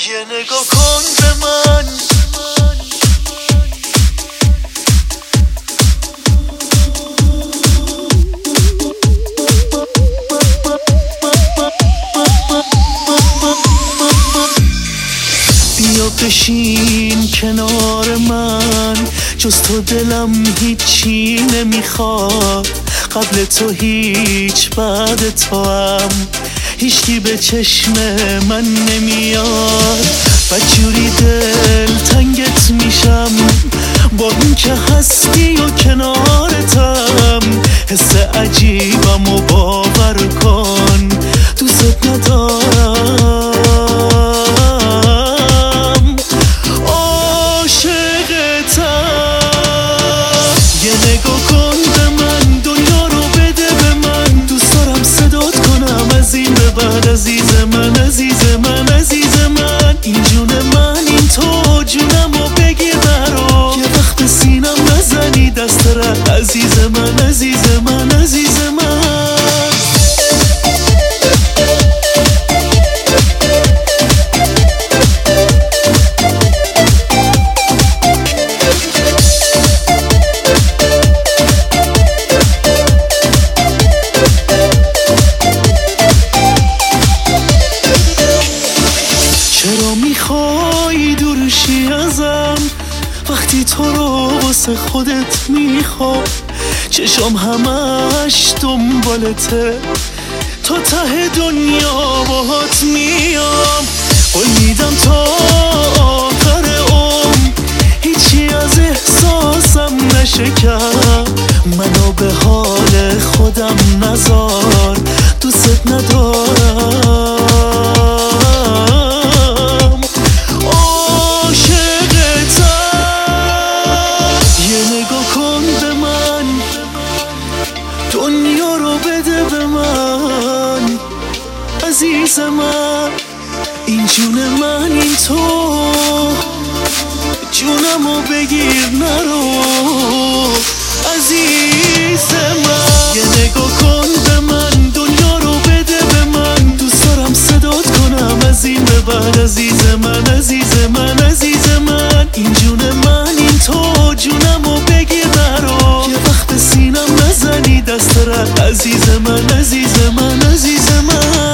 یه نگاه کن به من، بیا بشین کنار من، جز تو دلم هیچی نمیخواد، قبل تو هیچ بعد تو هم هیچکی به چشم من نمیاد. بدجوری دل تنگت میشم با این که هستی و کنارتم، حس عجیبم و باور کن دوست ندارم. عزیز من عزیز من عزیز من، این جون من این تو جونم و بگیر برو، یه وقت به سینم نزنی دست را عزیز من عزیز من عزیز من. چرا میخوای دورشی ازم وقتی تو رو واسه خودت میخوام؟ چشم همش دنبالته، تا ته دنیا باهات میام. قول میدم تا آخر عمر هیچی از احساسم نشکن، منو به حال خودم نذار دوست ندارم. دنیا رو بده به من عزیز من، این جون من این تو جونمو بگیر نرو عزیز من. یه نگاه کن به من، دنیا رو بده به من، دوست دارم صدات کنم از این به بعد عزیز من عزیز من عزیز من، این جون من این تو جونمو بگیر نرو، یه وقت به سینم نزنی دست را عزیز من عزیز من عزیز من.